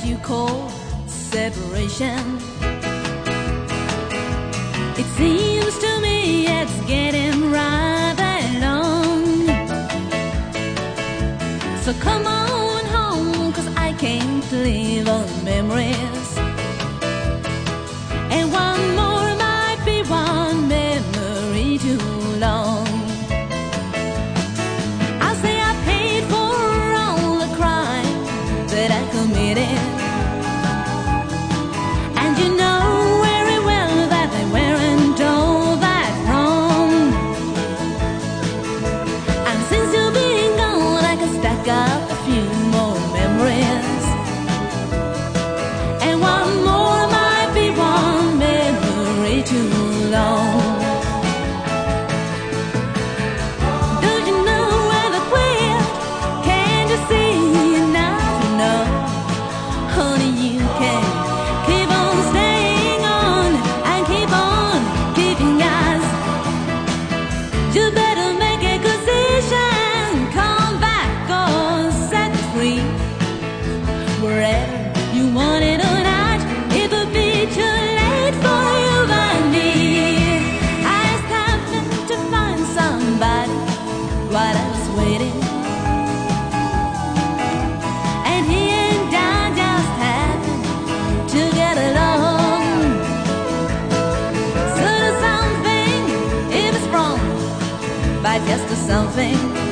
you call separation. It seems to me it's getting rather long. So come on home, 'cause I can't live on memories. And one more might be one memory too long. I say I paid for all the crime that I committed, and you know very well that they weren't all that wrong. And since you've been gone, I can stack up a few more memories, and one more might be one memory too long. Don't you know where the quit? Can't you see enough to know? Honey, you can keep on staying on and keep on keeping us. You better make a decision. Come back or set free. Wherever you want it or not, it will be too late for you and me. I just happened to find somebody while I was waiting, and he and I just happened to get along. So do something if it's wrong, but just do something